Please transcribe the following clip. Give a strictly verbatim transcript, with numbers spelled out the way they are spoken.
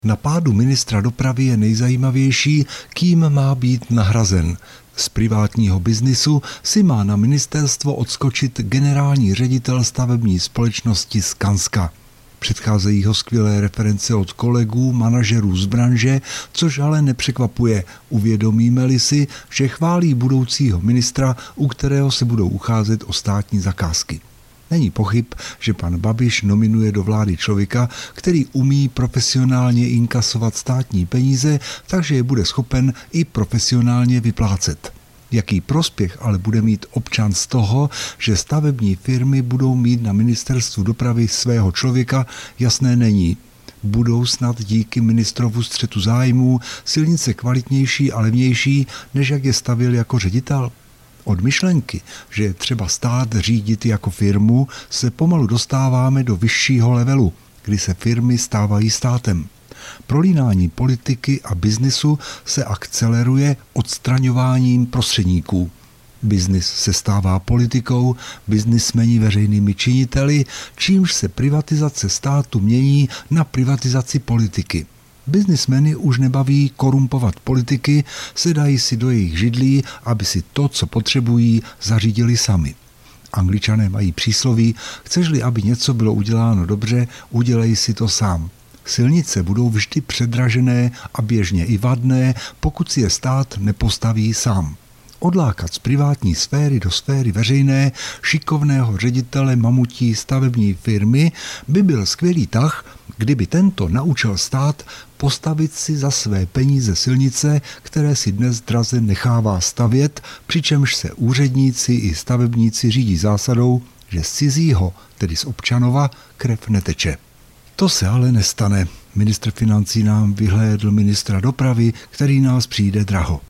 Na pádu ministra dopravy je nejzajímavější, kým má být nahrazen. Z privátního biznisu si má na ministerstvo odskočit generální ředitel stavební společnosti Skanska. Předcházejí ho skvělé reference od kolegů, manažerů z branže, což ale nepřekvapuje. Uvědomíme-li si, že chválí budoucího ministra, u kterého se budou ucházet o státní zakázky. Není pochyb, že pan Babiš nominuje do vlády člověka, který umí profesionálně inkasovat státní peníze, takže je bude schopen i profesionálně vyplácet. Jaký prospěch ale bude mít občan z toho, že stavební firmy budou mít na ministerstvu dopravy svého člověka, jasné není. Budou snad díky ministrovu střetu zájmů silnice kvalitnější a levnější, než jak je stavěl jako ředitel? Od myšlenky, že je třeba stát řídit jako firmu, se pomalu dostáváme do vyššího levelu, kdy se firmy stávají státem. Prolínání politiky a biznisu se akceleruje odstraňováním prostředníků. Biznis se stává politikou, biznismeni veřejnými činiteli, čímž se privatizace státu mění na privatizaci politiky. Biznismeny už nebaví korumpovat politiky, sedají si do jejich židlí, aby si to, co potřebují, zařídili sami. Angličané mají přísloví, chceš-li, aby něco bylo uděláno dobře, udělej si to sám. Silnice budou vždy předražené a běžně i vadné, pokud si je stát nepostaví sám. Odlákat z privátní sféry do sféry veřejné šikovného ředitele mamutí stavební firmy by byl skvělý tah, kdyby tento naučil stát postavit si za své peníze silnice, které si dnes draze nechává stavět, přičemž se úředníci i stavebníci řídí zásadou, že z cizího, tedy z občanova, krev neteče. To se ale nestane. Ministr financí nám vyhlédl ministra dopravy, který nás přijde draho.